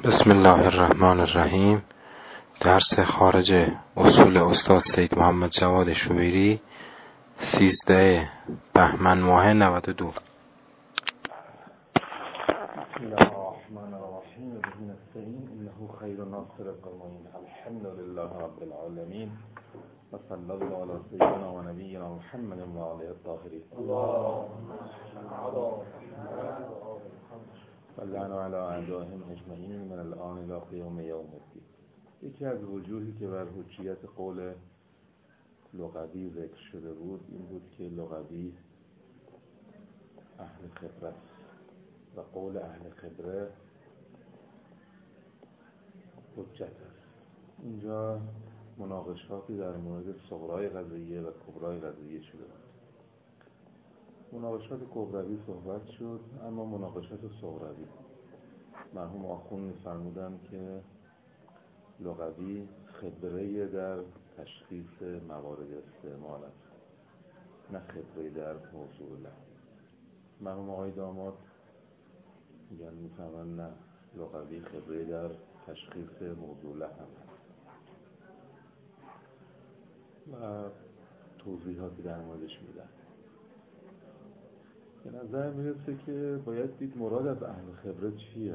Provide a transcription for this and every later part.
بسم الله الرحمن الرحیم. درس خارج اصول استاد سید محمد جواد شویری، 13 بهمن ماه 92. بسم الله الرحمن الرحیم. به نستعین انه خیر ناصر القومین. الحمد لله رب العالمین و صلی الله علی سیدنا و نبینا محمد و آله الطاهرین. اللهم علی اعدائهم اجمعین من الان الی قیام یوم الدین. یکی از وجوهی که بر حجیت قول لغوی ذکر شده بود این بود که لغوی اهل خبره است و قول اهل خبره حجت است. اینجا مناقشاتی در مورد صغرای قضیه و کبرای قضیه شده بود. مناقشات کبروی صحبت شد، اما مناقشات صغروی مرحوم آخوند می‌فرمودند که لغوی خبره در تشخیص موارد استعمال است، نه خبره در موضوع لفظ. مرحوم آقای داماد می‌فهمند نه، لغوی خبره در تشخیص موضوع لفظ است و توضیحاتی در موردش میدن. به نظر میرسه که باید دید مراد از اهل خبره چیه.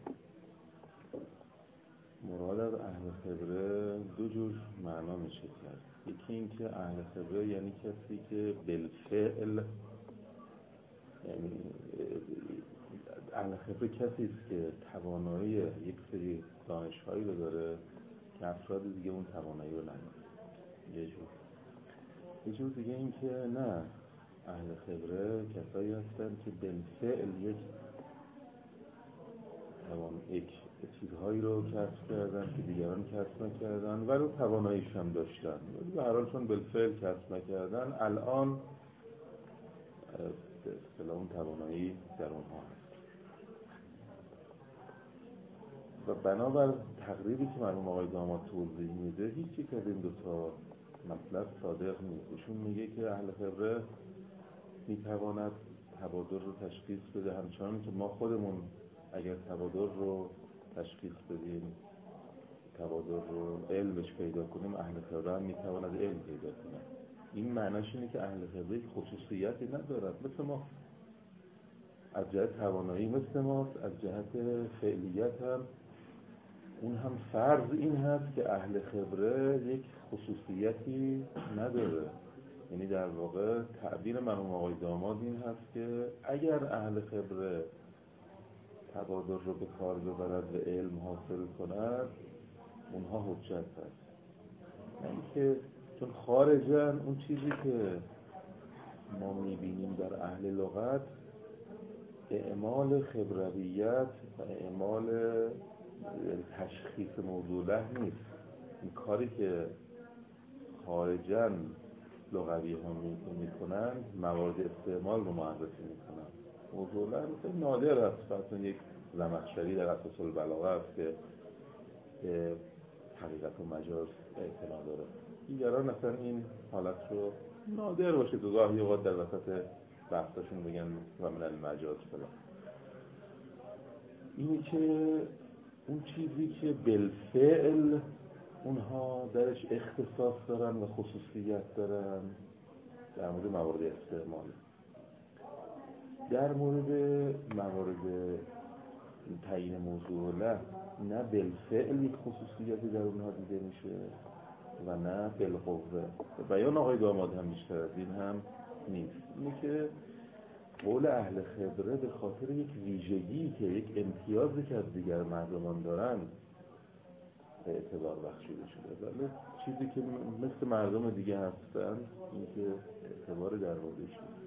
مراد از اهل خبره دو جور معنا میشه کرد. یکی این که اهل خبره یعنی کسی که بالفعل، یعنی اهل خبره کسی است که توانایی یک سری دانش‌هایی رو داره که افراد دیگه اون توانایی رو نداره. یه جور دیگه این که نه، اهل خبره کسایی هستند که بالفعل یک چیزهایی رو کسب کردن که دیگران کسب نکردن ولی تواناییش هم داشتن، به هر حال چون بالفعل کسب نکردن الان به اصطلاح اون توانایی در اونها هست. و بنابر تقریبی که مرحوم آقای داماد توضیح میده هیچ یک از این دوتا مطلب صادق نیست. ایشون میگه که اهل خبره میتواند تبادر رو تشخیص بده، همچنان که ما خودمون اگر تبادر رو تشخیص بدیم، تبادر رو علمش پیدا کنیم، اهل خبره هم میتواند علم پیدا کنه. این معناش اینه که اهل خبره خصوصیتی ندارد، مثل ما از جهت توانایی، مثل ما از جهت فعلیت هم. اون هم فرض این هست که اهل خبره یک خصوصیتی نداره. یعنی در واقع تعبیر مرحوم آقای داماد این هست که اگر اهل خبره تبادر رو به کار ببرد و علم حاصل کند، اونها حجت هست. یعنی که چون خارجن اون چیزی که ما میبینیم در اهل لغت اعمال خبرویت و اعمال تشخیص موضوع له نیست. این کاری که خارجن لغوی هم میکنن موارد استعمال رو معرفی میکنن. موضوع له خیلی نادر است. مثلا یک زمخشری در اساس البلاغه است که حقیقت و مجاز اعتنا داره. دیگران اصلا این حالت رو نادر باشه تو گاهی اوقات در وسط بحثاشون بگن و من المجاز فلان. اینی که اون چیزی که بالفعل اونها درش اختصاص دارن و خصوصیت دارن در مورد موارد استعمال. در مورد موارد تعیین موضوع له نه بالفعل یک خصوصیتی در اونها دیده میشه و نه بالقوه. بیان آقای داماد هم بیشتر از این هم نیست. اینه که قول اهل خبره به خاطر یک ویژگی که یک امتیازی که از دیگر مردمان دارن به اعتبار بخشیده شده، ولی چیزی که مثل مردم دیگه هستن این که اعتبار در موردش نیست.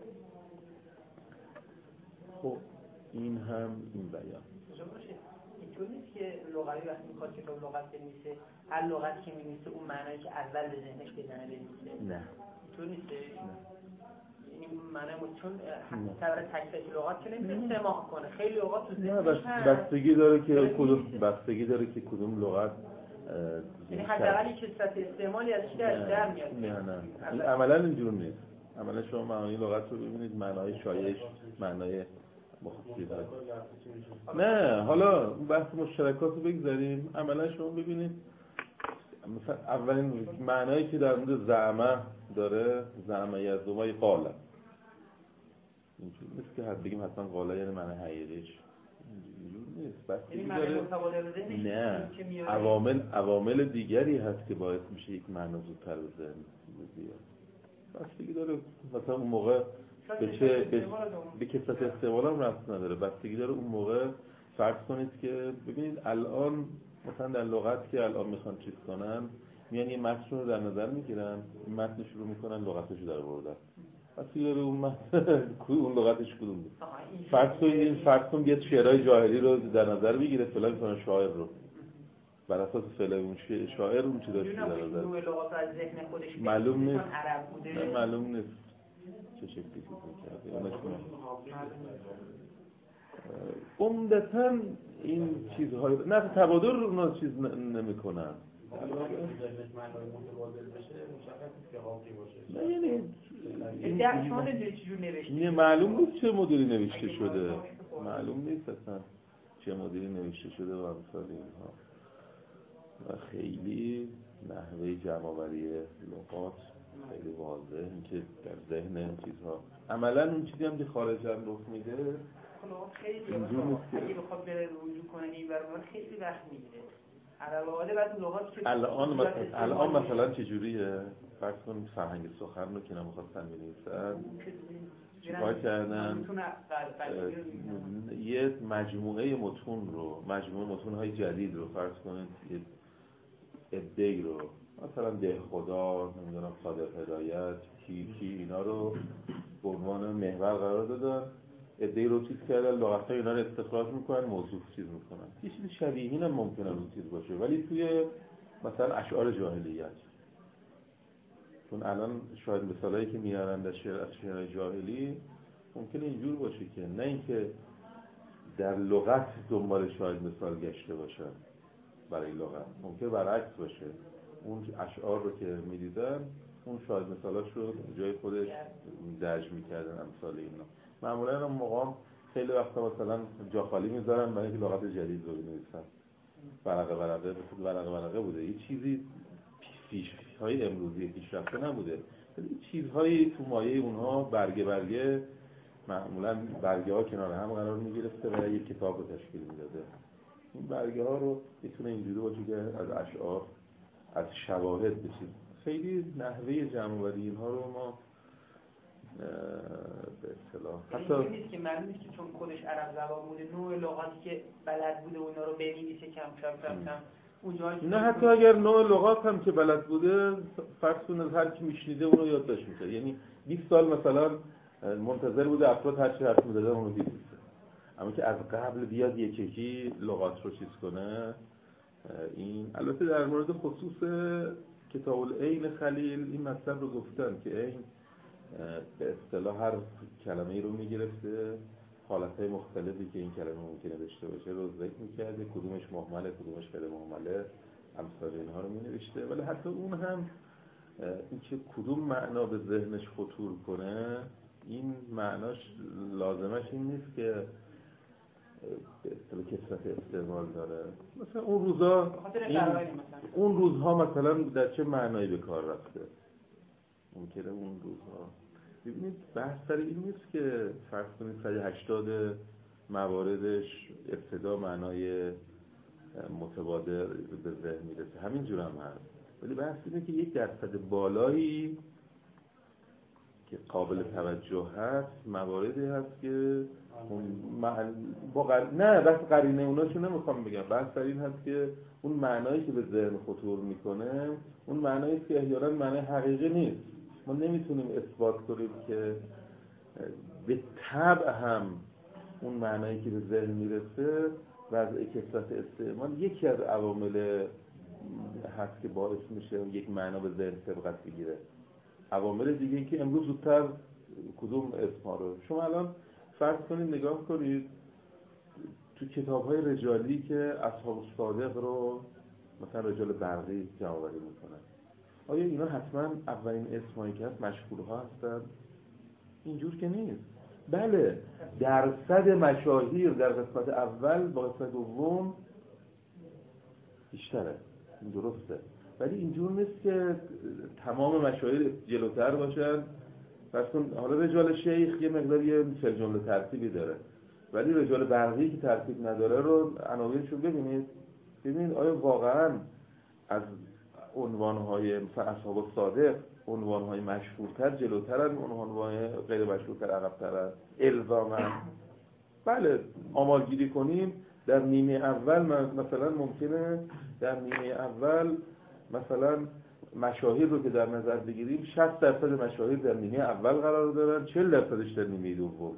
خب این هم این بیان اینطور نیست که لغوی وقتی میخواد کتاب لغت بنویسه هر لغت که می‌نویسه اون معنایی که اول به ذهنش بزنه بنویسه. نه اینطور نیست. یعنی معنی چون طبعا تکلیف لغات که نمی‌تونه سماع کنه. خیلی اوقات تو ذهنش بستگی داره که کدوم لغت، یعنی حداقل کثرت استعمالی ازش در میاد. نه این عملاً اینجور نیست. عملاً شما معنی لغت رو ببینید، معنای شایعش، معنای نه حالا بحث مشترکات رو بگذاریم. عملا شما ببینید مثلا اولین معنایی که در مورد زعمه داره، زعمه یزدومای قاله، اینجور نیست که حد بگیم حتما قاله یعنی معنی حقیقیش، اینجور نیست. بستگی داره، نه عوامل دیگری هست که باعث میشه یک معنا زودتر به ذهن بیاد. بستگی داره مثلا اون موقع به کثرت استعمال هم ربط نداره، بستگی داره اون موقع. فرض کنید که ببینید الان مثلا در لغت که الان میخوان چیز کنن، میان یه متن رو در نظر میگیرن، متنش رو میکنن لغتش رو در آوردن، بستگی داره اون متن اون لغتش کدوم بود. فرض کن بیاد شعرهای جاهلی رو در نظر بگیره، فعلا میکنن شاعر رو بر اساس فعل اون شاعر اون چی داشت در نظر، معلوم نیست. معلوم نیست چه شکلی کرده. عمدتاً این چیزهای نه تبادل رو اونا چیز نمی‌کنن. نه معلوم نیست چه مدلی نوشته شده، معلوم نیست اصلا چه مدلی نوشته شده و امثال اینها. و خیلی نحوه جمع‌آوری لغات خیلی واضحه، این که در ذهن این چیزها عملاً اون چیزی هم که خارج از رخ میده خیلی اگه بخواد بره رجوع کنه این برای خیلی وقت میگیره. علاوه بعد لغات که الان مثلا چجوریه؟ فرض کن فرهنگ سخن رو که نمیخواستن بنویسن چیکار کردن؟ یه مجموعه متون‌های جدید رو فرض کنید، یه عده‌ای رو مثلا ده خدا، نمیدونم صادق هدایت، کی اینا رو به عنوان محور قرار دادن، عده‌ای رو چیز کردن، لغت‌های اینا رو استخراج میکنن، موضوع چیز میکنن. یه چیز شبیه این هم ممکنه اون چیز باشه، ولی توی مثلا اشعار جاهلیت، چون الان شاید مثالایی که میارن در شعر جاهلی ممکنه اینجور باشه که نه اینکه در لغت دنبال شاید مثال گشته باشن برای لغت، ممکنه برعکس باشه، اون اشعار رو که میدیدن اون شاید مثالاش رو جای خودش درج میکردن امثال اینا. معمولا اون موقع خیلی وقتا مثلا جا خالی میذارن برای اینکه لغت جدید رو بنویسن. ورقه بوده، یه چیزی های امروزی پیشرفته نبوده، ولی چیزهایی تو مایه اونها برگه معمولا برگه ها کنار هم قرار میگرفته و یک کتاب رو تشکیل میداده. این برگه ها رو میتونه اینجوری باشه که از اشعار، از شواهد بشید. خیلی نحوه جمع‌آوری اینها رو ما به اصطلاح حتی نیست که معلوم نیست که چون خودش عرب زبان بوده نوع لغاتی که بلد بوده اونا رو بنویسه کم نه حتی اگر نوع لغات هم که بلد بوده، فرض کنید هر کی میشنیده اون رو یادداشت می‌کرد. یعنی 20 سال مثلا منتظر بوده افراد هر چی حرف می‌زدن اون رو بنویسه، اما که از قبل بیاد یکی لغات رو چیز کنه. این البته در مورد خصوص کتاب العین خلیل این مطلب رو گفتن که عین به اصطلاح هر کلمه‌ای رو می‌گرفته، حالتهای مختلفی که این کلمه ممکنه داشته باشه رو ذکر می‌کرده، کدومش مهمله کدومش غیر مهمله، امثال اینها رو می‌نوشته. ولی حتی اون هم این که کدوم معنا به ذهنش خطور کنه، این معناش لازمش این نیست که به اصطلاح کثرت استعمال داره. مثلا اون روزها مثلا در چه معنایی به کار رفته، ممکنه اون روزها. ببینید بحث سر این نیست که فرض کنید 180 مواردش ابتدا معنای متبادر به ذهن میرسه، همینجور هم هست. ولی بحث اینه که 1% بالایی که قابل توجه هست مواردی هست که نه بس قرینه اوناشو نمیخوام بگم، بحث سر این هست که اون معنایی که به ذهن خطور میکنه اون معنایی که احیانا معنی حقیقی نیست. ما نمیتونیم اثبات کنیم که به طبع هم اون معنایی که به ذهن میرسه وضع کثرت استعمال یکی از عوامل هست که باعث میشه یک معنا به ذهن سبقت بگیره. عوامل دیگه که امروز زودتر کدوم اسمها رو شما الان فرض کنید نگاه کنید تو کتاب‌های رجالی که اصحاب الصادق رو مثلا رجال برقی جمع‌آوری میکنن، آیا اینا حتما اولین اسمایی که هست مشهورها هستن؟ اینجور که نیست. بله درصد مشاهیر در قسمت اول با قسمت دوم بیشتره، این درسته، ولی اینجور نیست که تمام مشاهیر جلوتر باشن. فرض کن حالا رجال شیخ یه مقداری فی الجمله ترتیبی داره، ولی رجال برقی که ترتیب نداره رو عناوینشون ببینید آیا واقعا از عنوانهای مثلا اصحاب الصادق عنوانهای مشهورتر جلوترن، عنوانهای غیر مشهورتر عقب‌ترن الزاماً؟ بله آمارگیری کنیم در نیمه اول مثلا ممکنه در نیمه اول مثلا مشاهیر رو که در نظر بگیریم 60% مشاهیر در نیمه اول قرار دارن، 40%ش در نیمه دوم،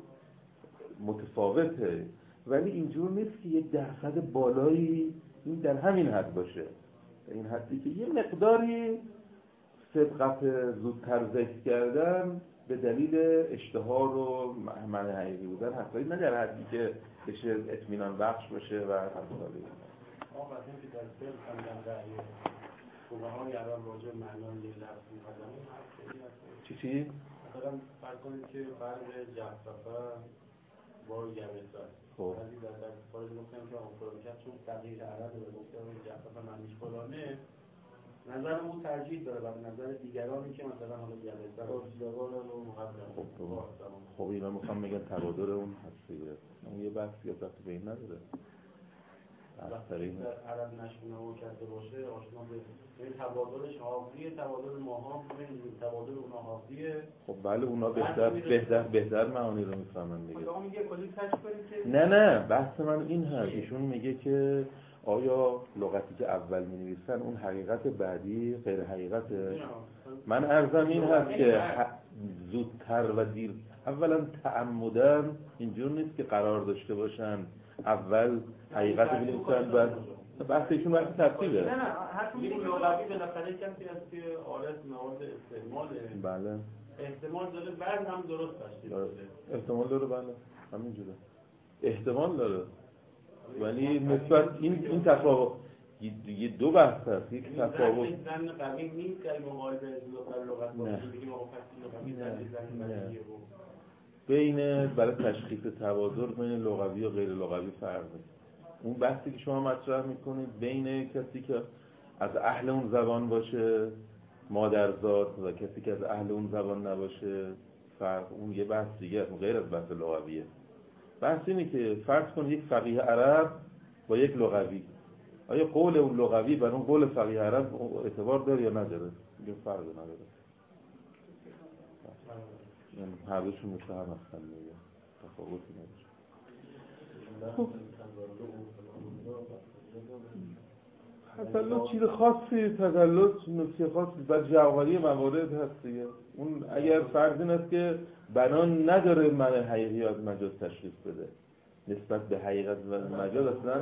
متفاوته. ولی اینجور نیست که یک درصد بالایی این در همین حد باشه، این حدی که یه مقداری سبقت زودتر ذکر کردن به دلیل اشتهار و معنی حقیقی بودن حتی نه در حدی که بشه اطمینان بخش باشه و همچنین. آقا وقتی که در سر کندن رأی فقهای الان راجع به معنای یک لفظ می‌کنن چی؟ مثلا فرض کنید که فرض جفافه با یبسا خب بعضی در فارغ گفتن که آفریقا چون تغییر عرب به گفتن جفافه معنیش فلانه، نظر اون ترجیح داره و نظر دیگرانی که مثلا حالا یبسا زبانن و مقدم. خب اینا میخوام بگن تبادر اون هستیه، اون یه بحثی وقتی به این نداره. وقتی در عرب نشونه کرده باشه آشنا به تبادلش حاضیه، تبادل ماها تبادل اونها حاضیه. خب بله اونا بهتر معانی رو میفهمن دیگه. خدا میگه کلی کشف کنید که نه بحث من این هست، ایشون میگه که آیا لغتی که اول می‌نویسن اون حقیقت بعدی غیر حقیقته؟ من عرضم این هست که زودتر و دیر اولا تعمدن اینجور نیست که قرار داشته باشن اول حقیقت رو بنویسن بعد بحث ایشون وقتی ترتیبه. نه حتی این لغوی بالاخره کسی هست که آلت مواد استعماله. بله احتمال داره بعد هم درست باشه. احتمال داره بله همینجوره احتمال داره، ولی نسبت این تفاوت یه دو بحث هست. یک تفاوت زن قوی نیست که مقایسه لغت باشه بگیم آقا پس لغوی زن قویه بین برای تشخیص تبادر بین لغوی و غیر لغوی فرق نیست. اون بحثی که شما مطرح میکنید بین کسی که از اهل اون زبان باشه مادرزاد و کسی که از اهل اون زبان نباشه فرق، اون یه بحث دیگه غیر از بحث لغویه. بحث اینه که فرض کن یک فقیه عرب با یک لغوی، آیا قول اون لغوی بر اون قول فقیه عرب اعتبار داره یا نداره؟ میگه فرق نداره، یعنی هر دوشون مثل هم هستن دیگه، تفاوتی نداره. خب تسلط چیز خاصی، تسلط نکته خاصی بر جوهری موارد هست دیگه. اون اگر فرض این است که بنا نداره معنی حقیقی از مجاز تشخیص بده نسبت به حقیقت و مجاز، اصلا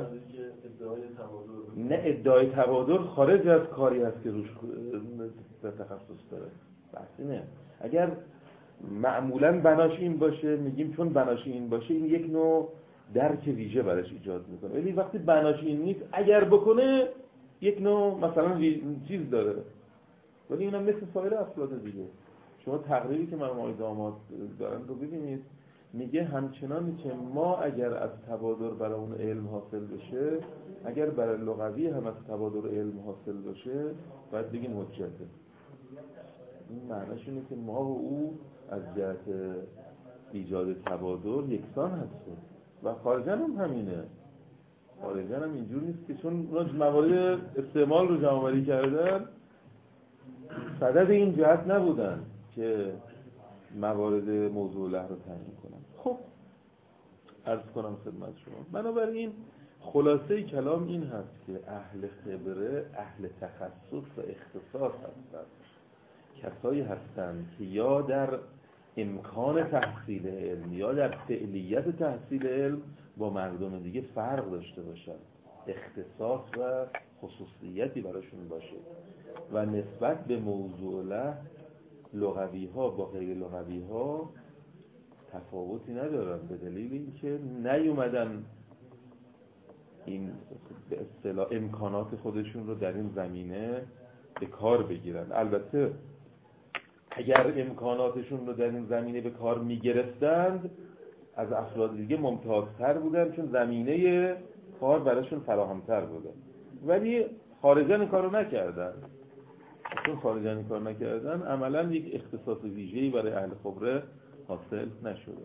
نه ادعای تبادل خارج از کاری هست که روش تخصص داره. بحث اینه اگر معمولا بناش این باشه میگیم چون بناش این باشه این یک نوع درک ویژه برش ایجاد میکنه، ولی وقتی بناش این نیست اگر بکنه یک نوع مثلا چیز داره، ولی اینم مثل سایر افراد دیگه. شما تقریری که من آقای داماد دارن رو ببینید، میگه همچنانی که ما اگر از تبادر برای اون علم حاصل بشه، اگر برای لغوی هم از تبادر علم حاصل بشه باید بگیم حجته. این معنیش اینه که ما و او از جهت ایجاد تبادر یکسان هستیم و خارجن هم همینه. خارجن هم اینجور نیست که چون موارد استعمال رو جمع‌آوری کردن صدد این جهت نبودن که موارد موضوع له رو تعیین کنن. خب عرض کنم خدمت شما، بنابراین خلاصه کلام این هست که اهل خبره، اهل تخصص و اختصاص هستند، کسایی هستند که یا در امکان تحصیل علم یا در فعلیت تحصیل علم با مردم دیگه فرق داشته باشن، اختصاص و خصوصیتی براشون باشه و نسبت به موضوع له لغوی ها با غیر لغوی ها تفاوتی ندارن، به دلیل اینکه نیومدن این به اصطلاح امکانات خودشون رو در این زمینه به کار بگیرن. البته اگر امکاناتشون رو در این زمینه به کار میگرفتند از افراد دیگه ممتازتر بودن چون زمینه کار براشون فراهمتر بوده، ولی خارجان این کارو نکردن. چون خارجان این کار نکردن عملا یک اختصاص ویژه‌ای برای اهل خبره حاصل نشده.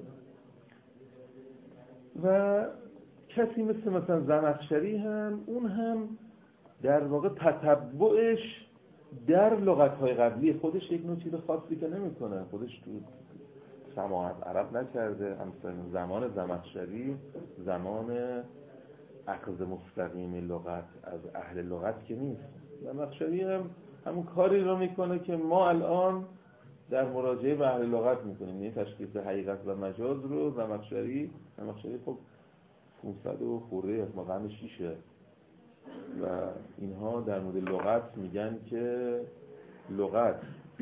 و کسی مثلا زمخشری هم، اون هم در واقع تتبعش در لغت‌های قبلی خودش یک نوع چیز خاصی که نمی‌کنه، خودش تو سماعت عرب نکرده. مثلا زمان زمخشری زمان اخذ مستقیم لغت از اهل لغت که نیست. زمخشری هم همون کاری رو میکنه که ما الان در مراجعه به اهل لغت میکنیم، یعنی تشخیص حقیقت و مجاز رو زمخشری خب 500 و خورده از مقام 6 و اینها در مورد لغت میگن که لغت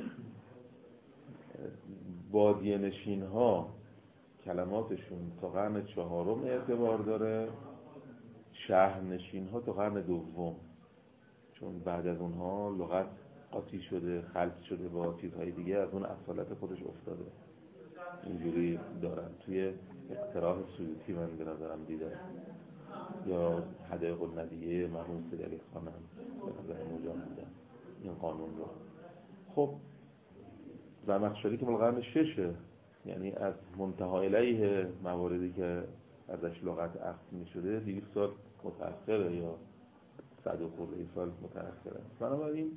بادیه نشین ها کلماتشون تا قرن 4 اعتبار داره، شهر نشین ها تا قرن 2، چون بعد از اونها لغت قاطی شده، خلط شده با چیزهای دیگه، از اون اصالت خودش افتاده. اینجوری دارن توی اقتراح سیوطی من به نظرم دیده، یا حدائق الندیه مرحوم سیدعلی خان هم به نظر مجام دیدن این قانون رو. خب زمخشری که مال قرن 6، یعنی از منتهی الیه مواردی که ازش لغت اخذ می شده 200 سال متأخره یا 100 و خورده سال متأخره. بنابراین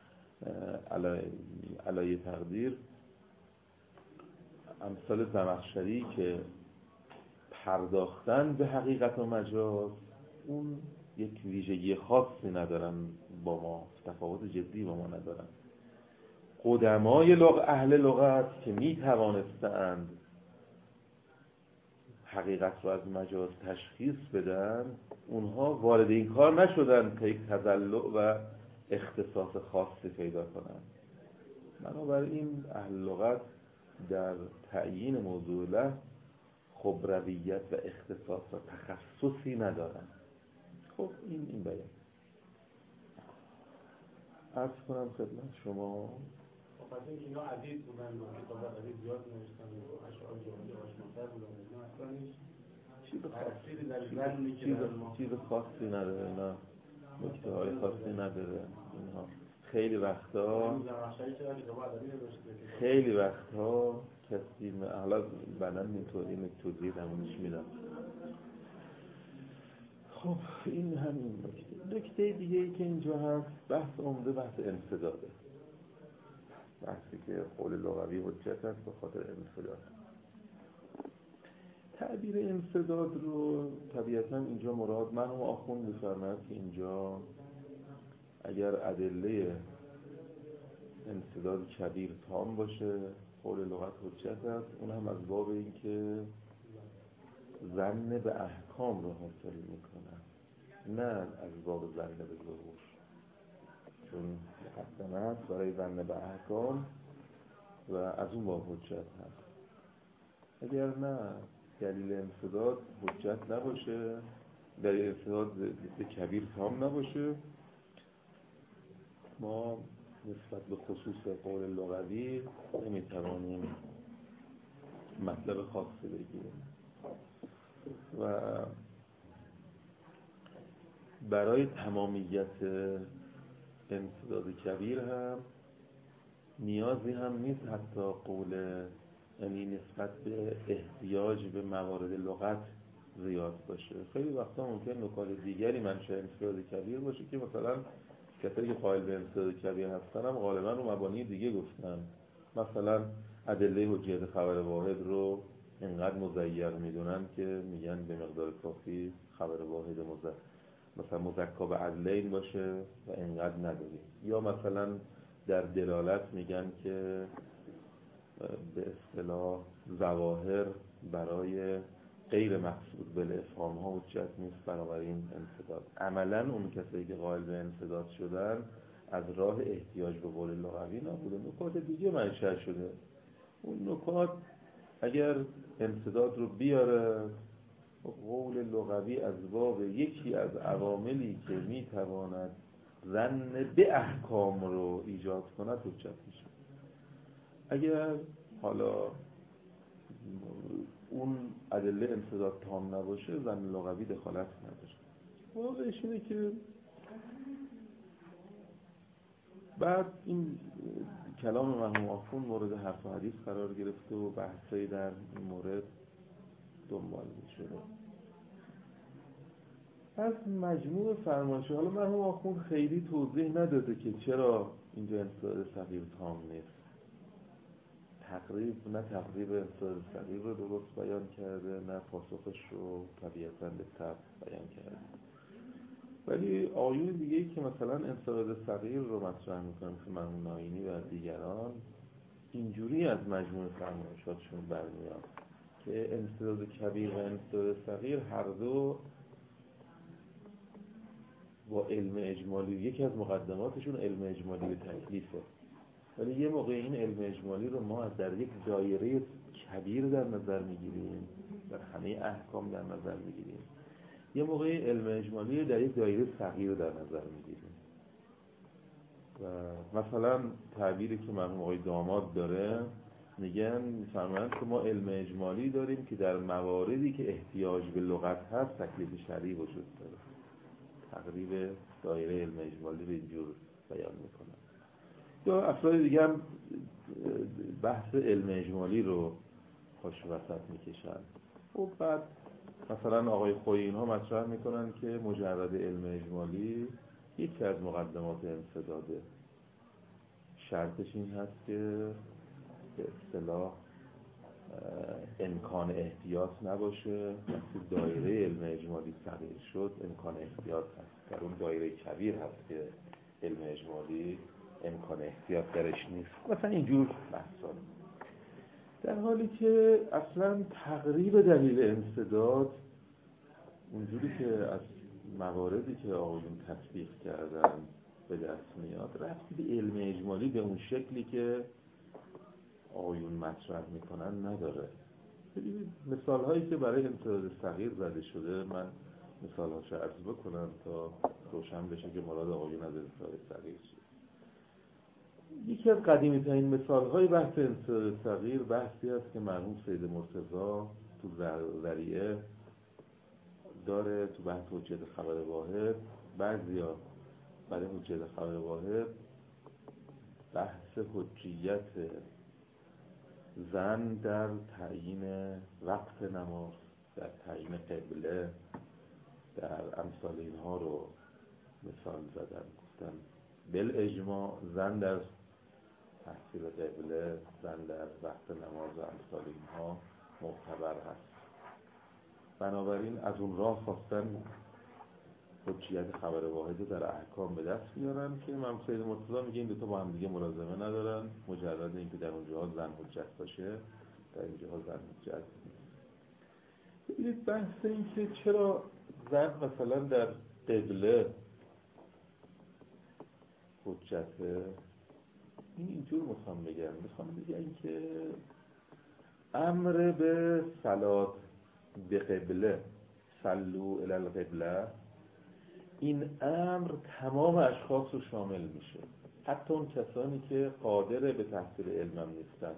علای تقدیر امثال زمخشری که پرداختن به حقیقت و مجاز اون یک ویژگی خاصی ندارن با ما، تفاوت جدی با ما ندارن. قدمای اهل لغت که می توانستند حقیقت رو از مجاز تشخیص بدن، اونها وارد این کار نشدن که یک تضلع و اختصاص خاصی پیدا کنن. بنابراین اهل لغت در تعیین موضوع له خبرویت و اختصاص و تخصصی ندارن. خب این بیان عرض کنم خدمت شما. پس اینا عدید بودن و کتابات عدید زیاد نوشتن و اشعار جامعه آشناتر بودن، اینا اصلا هیچ چیز خاصی نداره، نه نکته های خاصی نداره. اینها خیلی وقتا کسی حالا بعداً اینطوری توضیح همونش میدم. خب این همین نکته دیگه ای که اینجا هست، بحث عمده بحث انسداده، بحثی که قول لغوی حجت است به خاطر انسداد. تعبیر انسداد رو طبیعتاً اینجا مراد مرحوم آخوند می‌فرماید که اینجا اگر ادله انسداد کبیر تام باشه قول لغت حجت است، اون هم از باب این که ظن به احکام رو حاصل میکنه، نه از باب ظن به ظهور، چون مقدمه هست برای ظن به احکام و از اون باب حجت هست. اگر نه دلیل انسداد حجت نباشه، دلیل انسداد به کبیر تام نباشه، ما نسبت به خصوص قول لغوی نمیتوانیم مطلب خاصی بگیریم. و برای تمامیت انسداد کبیر هم نیازی هم نیست حتی قول، یعنی نسبت به احتیاج به موارد لغت زیاد باشه. خیلی وقتا ممکن نکات دیگری منشأ انسداد کبیر باشه که مثلا کسایی که قائل به انسداد کبیر هستن هم غالبا رو مبانی دیگه گفتن. مثلا ادله حجیت خبر واحد رو اینقدر مضیق میدونن که میگن به مقدار کافی خبر واحد مثلا مزکا به عدلین باشه و اینقدر نداری. یا مثلا در دلالت میگن که به اصطلاح ظواهر برای غیر مقصود بالافهام ها حجت نیست، بنابراین انسداد. عملا اون کسایی که قائل به انسداد شدن از راه احتیاج به قول لغوی نبوده، نکات دیگه منشأ شده. اون نکات اگر انسداد رو بیاره، قول لغوی از باب یکی از عواملی که میتواند ظن به احکام رو ایجاد کند حجت میشه. اگر حالا اون ادله انسداد تام نباشه زن لغوی دخالت نداره. واقعش اینه که بعد این کلام مرحوم آخوند مورد حرف و حدیث قرار گرفته و بحثایی در این مورد دنبال می‌شده. از مجموع فرمایش حالا مرحوم آخوند خیلی توضیح نداده که چرا اینجا انسداد صغیر تام نیست. تقریب انسداد صغیر رو درست بیان کرده، نه پاسخش رو طبیعتاً به طبع بیان کرده. ولی آیون دیگه‌ای که مثلا انسداد صغیر رو مطرح می‌کنن که مرحوم ناینی و دیگران اینجوری از مجموع فرمایشاتشون برمیاد که انسداد کبیر و انسداد صغیر هر دو با علم اجمالی، یکی از مقدماتشون علم اجمالی به تکلیفه، ولی یه موقع این علم اجمالی رو ما در یک دایره کبیر در نظر میگیریم، در همه احکام در نظر میگیریم، یه موقع علم اجمالی در یک دایره صغیر در نظر میگیریم. و مثلا تعبیری که مرحوم آقای داماد داره، میفرمایند که ما علم اجمالی داریم که در مواردی که احتیاج به لغت هست تکلیف شرعی وجود داره. تقریب دایره علم اجمالی رو اینجور بیان میکنن. یا افراد دیگه هم بحث علم اجمالی رو پاش وسط میکشن. و بعد مثلا آقای خویی اینها مطرح میکنن که مجرد علم اجمالی یکی از مقدمات انسداده. شرطش این هست که به اصطلاح امکان احتیاط نباشه. وقتی دایره علم اجمالی صغیر شد امکان احتیاط هست، در اون دایره کبیر هست که علم اجمالی امکان احتیاط درش نیست. مثلا اینجور بحثا، در حالی که اصلا تقریب دلیل انسداد اونجوری که از مواردی که آقایون تطبیق کردن به دست میاد ربطی به علم اجمالی به اون شکلی که آقایون مطرح میکنن نداره. مثال هایی که برای انسداد صغیر زده شده، من مثال هاشو عرض بکنم تا روشن بشه که مراد آقایون از انسداد صغیر چیه. یکی از قدیمی ترین مثال های بحث انسداد صغیر بحثی است که مرحوم سید مرتضی تو ذریعه داره، تو بحث حجت خبر واحد. بعضیا برای حجت خبر واحد بحث حجیت زن در تعیین وقت نماز، در تعیین قبله، در امثال اینها رو مثال زدن. گفتن بالاجماع زن در تحصیل قبله، زن در وقت نماز و امثال اینها معتبر هست. بنابراین از اون راه خواستن حجیت خبر واحد در احکام به دست بیارن که امام سید مرتضی میگه این دو تا با هم دیگه ملازمه ندارن، مجرد اینکه در اونجاها زن حجت باشه در اینجاها زن حجت نیست. ببینید بحث این که چرا زن مثلا در قبله حجته، اینجور میخوام بگم که امر به صلات به قبله، صلو الی القبله، این امر تمام اشخاص رو شامل میشه، حتی اون کسانی که قادر به تحصیل علم هم نیستن.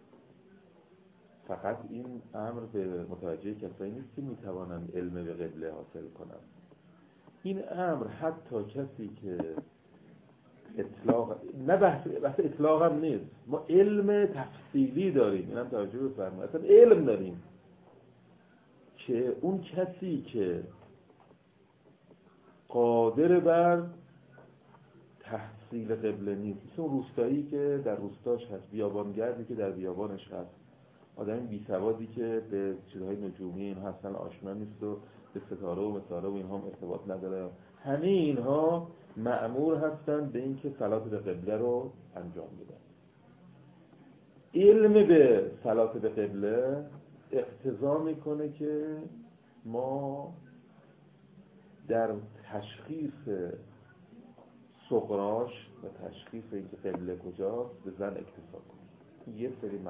فقط این امر به متوجه کسایی نیست که میتوانند علم به قبله حاصل کنند. این امر حتی کسی که اطلاق، نه بحث اطلاق هم نیست، ما علم تفصیلی داریم، اینم توجه بفرمایید، اصلا علم داریم که اون کسی که قادر بر تحصیل قبله نیست، مثل اون روستایی که در روستاش هست، بیابانگردی که در بیابانش هست، آدم بیسوادی که به چیزهای نجومی اینها اصلا آشنا نیست و به ستاره و مساره و اینها هم ارتباط نداره، همه اینها مأمور هستن به اینکه صلات به قبله رو انجام بدن. علم به صلات به قبله اقتضا میکنه که ما در تشخیص صغراش و تشخیص اینکه قبله کجاست به زن اکتفا کنیم.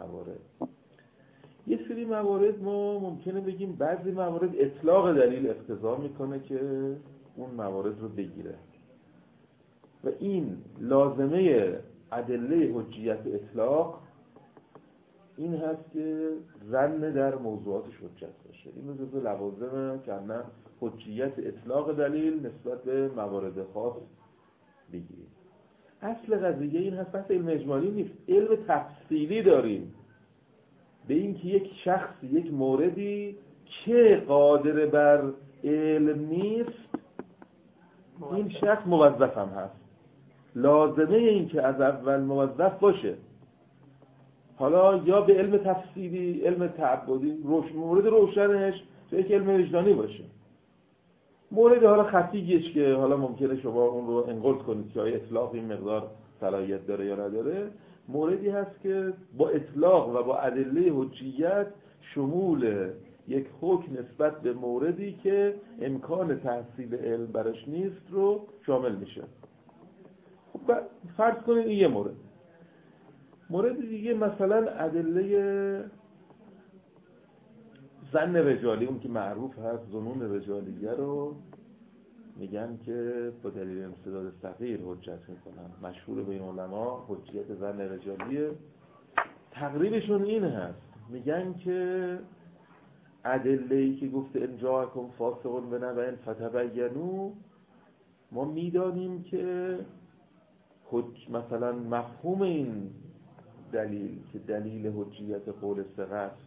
یه سری موارد ما ممکنه بگیم بعضی موارد اطلاق دلیل اقتضا میکنه که اون موارد رو بگیره و این لازمه ادله حجیت اطلاق این هست که ظن در موضوعاتش حجت باشه. این جزء لوازم که نه حجیت اطلاق دلیل نسبت به موارد خاص بگیریم. اصل قضیه این هست، بحث علم اجمالی نیست، علم تفصیلی داریم به این که یک شخص یک موردی که قادر بر علم نیست این شخص موظف هم هست، لازمه این که از اول موظف باشه. حالا یا به علم تفصیلی، علم تعبدی، مورد روشنش یک علم وجدانی باشه، مورد حالا خفیش که حالا ممکنه شما اون رو انقلت کنید که آیا اطلاق این مقدار صلاحیت داره یا نداره، موردی هست که با اطلاق و با ادله حجیت شمول یک حکم نسبت به موردی که امکان تحصیل علم برش نیست رو شامل میشه. خب فرض کنید این یه مورد دیگه مثلا ادله ظن رجالی، اون که معروف هست ظنون رجالیه رو میگن که با دلیل امتداد صغیر حجت میکنن، مشهور بین علما حجیت ظن رجالیه. تقریبشون این هست، میگن که ادله‌ای که گفته ان جاءکم فاسق بنبأ فتبینوا، ما میدانیم که مثلا مفهوم این دلیل که دلیل حجیت قول ثقه است،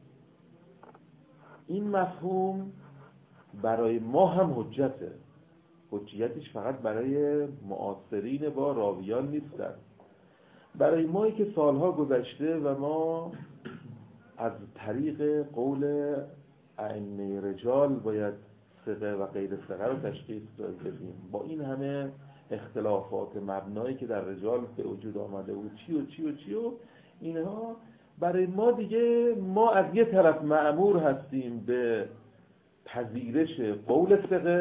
این مفهوم برای ما هم حجته، حجیتش فقط برای معاصرین با راویان نیستن، برای مایی که سالها گذشته و ما از طریق قول ائمه رجال باید ثقه و غیر ثقه رو تشخیص بدیم، با این همه اختلافات مبنایی که در رجال به وجود آمده بود چی و اینها، برای ما دیگه ما از یه طرف مأمور هستیم به پذیرش قول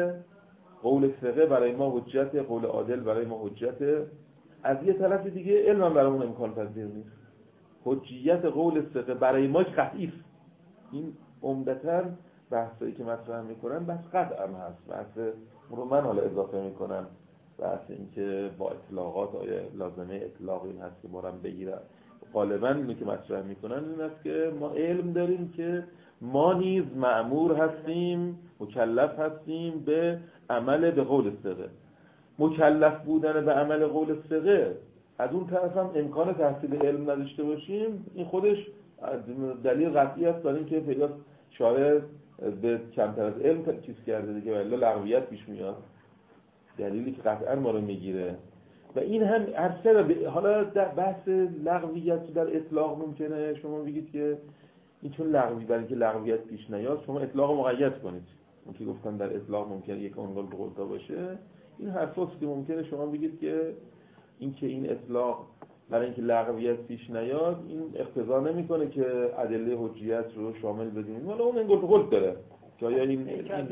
ثقه برای ما حجت، قول عادل برای ما حجت، از یه طرف دیگه علم هم برامون امکان پذیر نیست، حجیت قول ثقه برای ما قطعی است. این عمدتاً بحثایی که مطرح میکنن بحث قطع هم هست، بحث رو من حالا اضافه میکنم، بحث این که با اطلاقات آیا لازمه اطلاق این هست که بارم بگیرن، غالباً اینو که مطرح میکنن این است که ما علم داریم که ما نیز مأمور هستیم، مکلف هستیم به عمل به قول ثقه. مکلف بودن به عمل قول ثقه از اون طرف هم امکان تحصیل علم نداشته باشیم، این خودش دلیل قطعی است برای اینکه پیدا شارع به کمتر از علم چیز کرده دیگه، ولی لغویت پیش میاد، دلیلی که قطعا ما رو میگیره. و این هم عرصه حالا در بحث لغویت در اطلاق ممکنه شما بگید که این چون لغوی، برای اینکه لغویت پیش نیاد شما اطلاق مقید کنید، اون که گفتن در اطلاق ممکنه یک عنوان به قولتا باشه، این حرفاست که ممکنه شما بگید که این اطلاق برای اینکه لغویت پیش نیاد این اقتضا نمیکنه که ادله حجیت رو شامل بدونیم، ولی اون انگار به قول داره که آیا این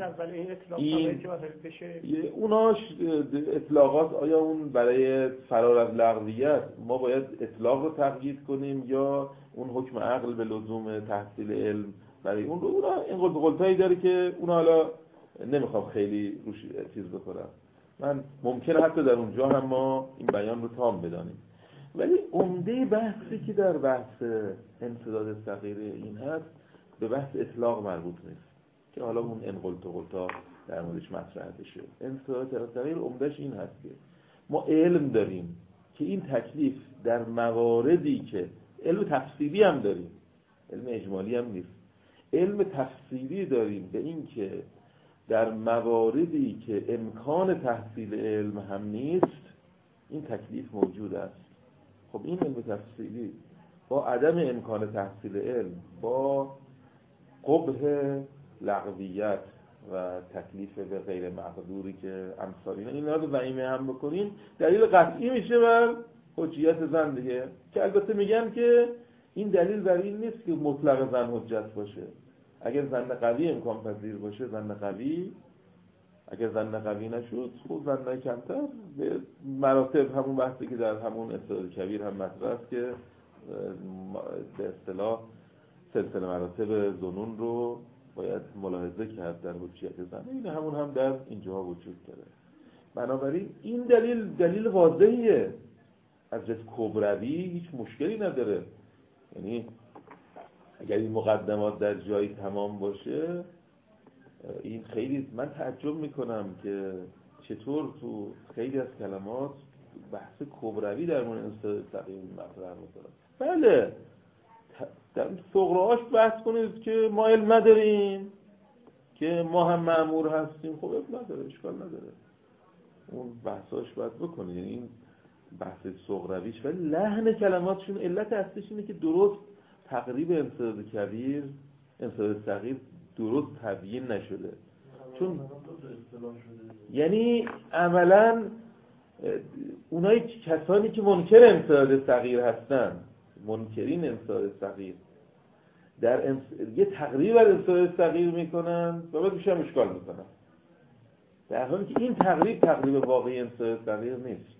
اطلاق بشه اوناش اطلاقات، آیا اون برای فرار از لغویت ما باید اطلاق رو تقیید کنیم یا اون حکم عقل به لزوم تحصیل علم برای اون رو، اونا انگار به قولتایی داره که اونا حالا نمیخوام خیلی روش چیز بکنم، من ممکنه حتی در اونجا هم ما این بیان رو تام بدانیم، ولی عمده بحثی که در بحث امتداد صغیر این هست به بحث اطلاق مربوط نیست که حالا اون انقلتا در موردش مطرح بشه. امتداد صغیر عمدهش این هست که ما علم داریم که این تکلیف در مواردی که علم تفصیلی هم داریم، علم اجمالی هم نیست، علم تفصیلی داریم به این که در مواردی که امکان تحصیل علم هم نیست این تکلیف موجود است. خب این علم تفصیلی با عدم امکان تحصیل علم، با قبح لغویت و تکلیف به غیر مقدوری که امثال اینا رو ضمیمه هم بکنین، دلیل قطعی میشه بر حجیت ظن دیگه، که البته میگن که این دلیل بر این نیست که مطلق ظن حجت باشه، اگر ظن قوی امکان پذیر باشه ظن قوی، اگر ظن قوی نشد خب ظن کمتر به مراتب، همون بحثی که در همون استدلال کبیر هم مطرح است که به اصطلاح سلسله مراتب ظنون رو باید ملاحظه کرد در حجیت ظن، این همون هم در اینجا وجود داره. بنابراین این دلیل واضحیه، از جهت کبروی هیچ مشکلی نداره، یعنی اگر این مقدمات در جایی تمام باشه، این خیلی من تعجب میکنم که چطور تو خیلی از کلمات بحث کبروی در مورد انصداد صغیر مطرح میکنن. بله در فقراش بحث کنید که ما علم نداریم، که ما هم مأمور هستیم، خب نداره، اشکال نداره، اون بحثاش باید بکنید. یعنی این بحث صغرویش، ولی لحن کلماتشون علت اصلیش اینه که درست تقریب انصداد کبیر، انصداد صغیر درست تبیین نشده. چون یعنی عملاً اونایی کسانی که منکر انصداد صغیر هستن، منکرین انصداد صغیر، در یه تقریب بر انصداد صغیر میکنن و بعد میشه اشکال میکنن، در حالی که این تقریب واقعی انصداد صغیر نیست.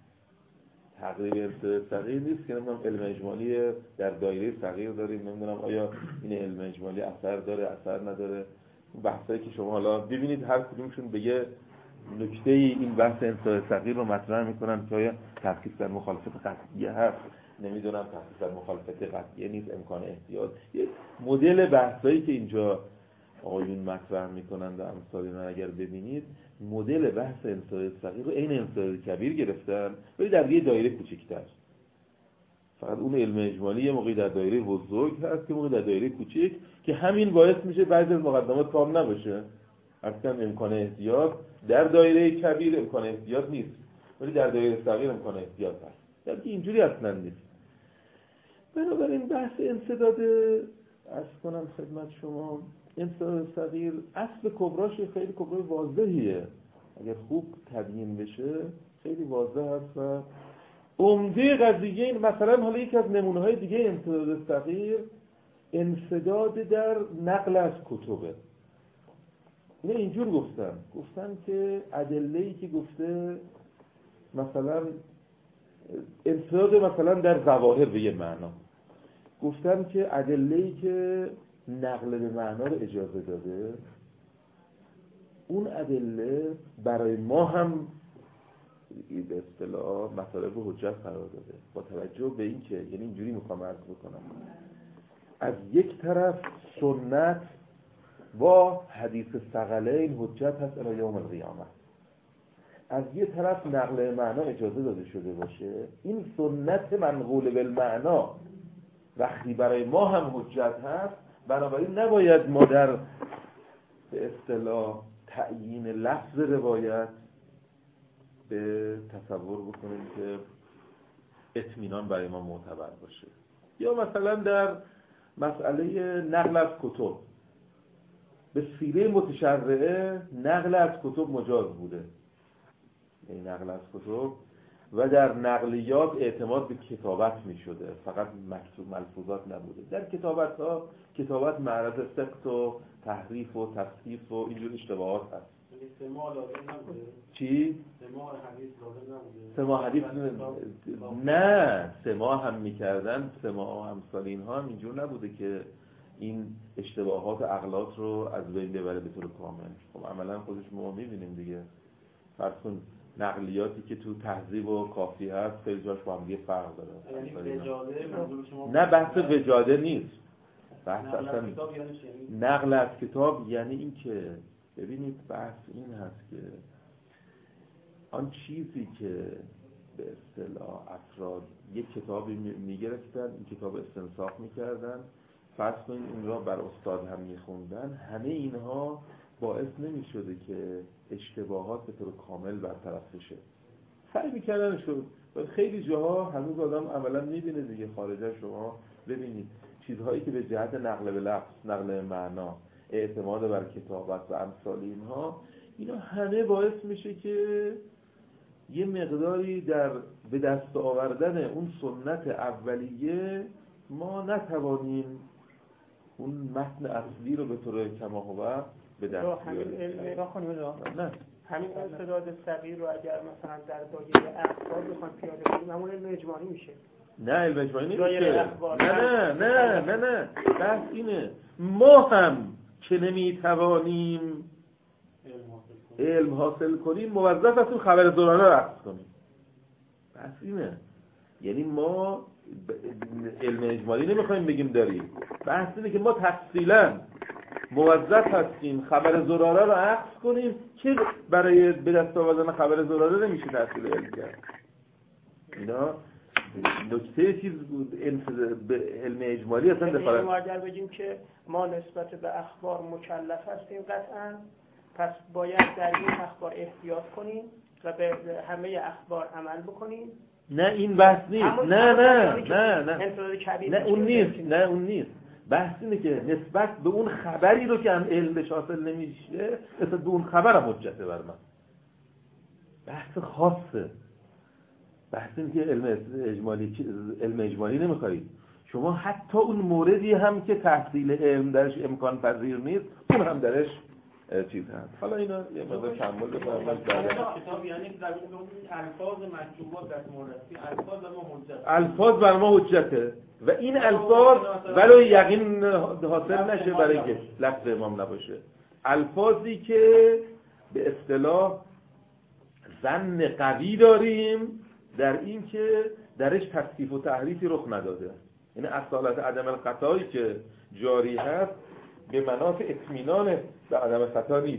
تقریب انصداد صغیر نیست که نمیدونم علم اجمالی در دایره صغیر داریم، نمیدونم آیا این علم اجمالی اثر داره اثر نداره. بحثایی که شما حالا ببینید هر کدومشون به یه نکته این بحث انصداد صغیر رو مطرح میکنن که آیا تخصیص در مخالفت قطعیه هست، نمیدونم تخصیص در مخالفت قطعیه نیست، امکان احتیاط. یه مدل بحثایی که اینجا آقایون مطرح میکنن و امثال اینا اگر ببینید، مدل بحث انصداد صغیر رو عین انصداد کبیر گرفتن ولی در یه دایره کوچکتر. فقط اون علم اجمالی یه موقعی در دایره بزرگ هست که موقعی در دایره کوچک، که همین باعث میشه بعضی از مقدمات تام نباشه. اصلا امکان احتیاط در دایره کبیر امکان احتیاط نیست، ولی در دایره صغیر امکان احتیاط هست. در که اینجوری اصلا نیست. بنابراین بحث انصداد عرض کنم خدمت شما، انصداد صغیر اصل کبراش خیلی کبرای واضحیه، اگر خوب تبیین بشه خیلی واضح هست. و عمده قضیه این مثلا حالا یکی از نمونه‌های دیگه انصداد صغیر انسداد در نقل از کتبه. اینه اینجور گفتن که ادله‌ای که گفته مثلا انسداد مثلا در ظواهر به یه معنا، گفتن که ادله‌ای که نقل به معنا رو اجازه داده، اون ادله برای ما هم به اصطلاح مطالب حجت قرار داده، با توجه به این که یعنی اینجوری میخوام عرض بکنم، از یک طرف سنت با حدیث ثقلین حجت هست الی یوم القیامه، از یه طرف نقل معنا اجازه داده شده باشه، این سنت منقول بالمعنا وقتی برای ما هم حجت هست، بنابراین نباید ما در به اصطلاح تعیین لفظ روایت به تصور بکنیم که اطمینان برای ما معتبر باشه. یا مثلا در مسئله نقل از کتب، به سیره متشرعه نقل از کتب مجاز بوده، یعنی نقل از کتب، و در نقلیات اعتماد به کتابت می شده، فقط مکتوب ملفوظات نبوده. در کتابت ها کتابت معرض سقط و تحریف و تصحیف و اینجور اشتباهات هست. سماع لازم نبوده؟ چی؟ سماع حدیث لازم نبوده؟ سماع حدیث نه، سماع هم میکردن، سماع امثال اینها هم اینجور نبوده که این اشتباهات و اغلاط رو از بین ببره به طور کامل. خب عملا خودش ما میبینیم دیگه. فرض کن نقلیاتی که تو تهذیب و کافی هست خیلی جاش با هم دیگه فرق داره. یعنی وجاده منظور شما؟ نه، بحث وجاده نیست. بحث اصلا نقل از کتاب یعنی این که ببینید بحث این هست که آن چیزی که به اصطلاح افراد یک کتابی میگرفتن، این کتاب استنساخ میکردن، فرض کنید این را بر استاد هم میخوندن، همه اینها باعث نمیشده که اشتباهات به طور کامل برطرف بشه. سعی میکردن شد. خیلی جاها هنوز آدم عملا میبینه دیگه، خارجه شما ببینید چیزهایی که به جهت نقل به لفظ، نقل به معنا، اعتماد بر کتابت و امثال اینها، اینا همه باعث میشه که یه مقداری در به دست آوردن اون سنت اولیه ما نتوانیم اون متن اصلی رو به طور کماهو به دست بیاریم. نه همین انصداد صغیر رو اگر مثلا در دایره اخبار بخوام پیاده کنیم همون علم اجمالی میشه. نه علم اجمالی نمیشه. نه بحث اینه ما هم که نمیتوانیم علم حاصل کنیم موظف هستیم خبر زورانه رو اخذ کنیم. بحث اینه. یعنی ما علم اجمالی نمیخوایم بگیم داریم، بحث اینه که ما تفصیلا موظف هستیم خبر زراره رو عکس کنیم که برای به دست آوردن خبر زراره نمیشه تحصیل علم کرد. اینا نکته چیز بود علم اجمالی اصلا دخالت. ما اگر بگیم که ما نسبت به اخبار مکلف هستیم قطعا، پس باید در این اخبار احتیاط کنیم و به همه اخبار عمل بکنیم. نه این بحث نیست. نه اون نیست. بحث اینه که نسبت به اون خبری رو که هم علمش حاصل نمیشه، نسبت به اون خبر هم حجته بر من. بحث خاصه. بحث اینه که علم اجمالی نمیخواید. شما حتی اون موردی هم که تحصیل علم درش امکان پذیر نیست، اون هم درش چیز هست. حالا اینا یه مقدار کمال کتاب یعنی در واقع الفاظ مطلوبات در مورسی الفاظ بر ما حجته و این الفاظ ولو یقین حاصل نشه برای که لفظ امام نباشه. الفاظی که به اصطلاح ظن قوی داریم در این که درش تصحیف و تحریفی رخ نداده، یعنی اصالت عدم الخطایی که جاری هست به مناط اطمینان به عدم خطا نیست،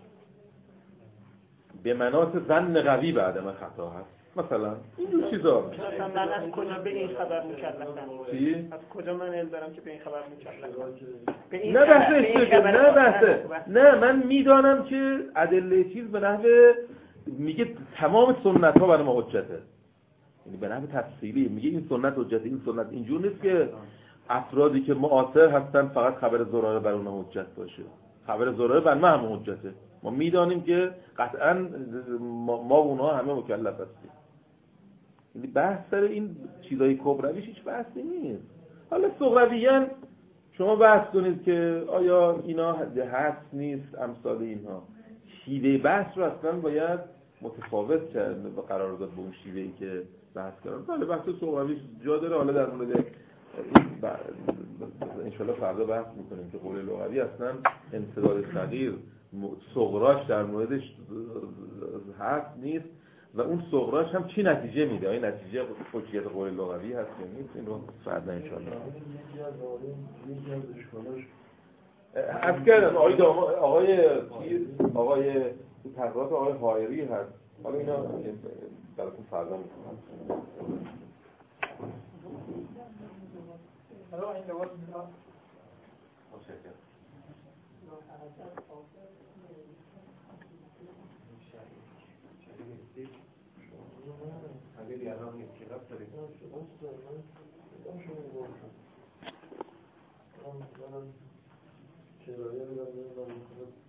به مناط ظن قوی به عدم خطا هست. مثلا این چیزا من از کجا به این خبر مکلفم؟ چی؟ از کجا من علم دارم که به این خبر مکلفم؟ نه بحثه. نه من میدانم که ادله چیز به نحو میگه تمام سنت ها برای ما حجته، یعنی به نحو تفصیلی میگه این سنت حجته، این سنت. اینجور نیست که افرادی که معاصر هستن فقط خبر زراره بر اونها حجت باشه. خبر زراره بر ما هم حجته. ما میدانیم که قطعا ما و اونها همه مکلف هستیم. یعنی بحث سر این چیزای کبرویش هیچ بحثی نیست. حالا صغرویاً شما بحث کنید که آیا اینا هست نیست امثال اینها. شیوه بحث رو اصلا باید متفاوت کرد و قرار داد به اون شیوهی که بحث کردن. حالا بحث صغرویش جا داره. حالا در مورد انشالله فردا بحث میکنیم که قول لغوی اصلا انسداد صغیر صغراش در موردش هست نیست و اون صغراش هم چی نتیجه میده. این نتیجه حجیت قول لغوی هست یا نیست، این رو فردا انشالله. از کردم آقای تقریبات آقای حایری هست. حالا اینا براتون فردا میکنم. حالا این لغات میاد متشکرم. اگر الان یک کلاس دارید کرایه رو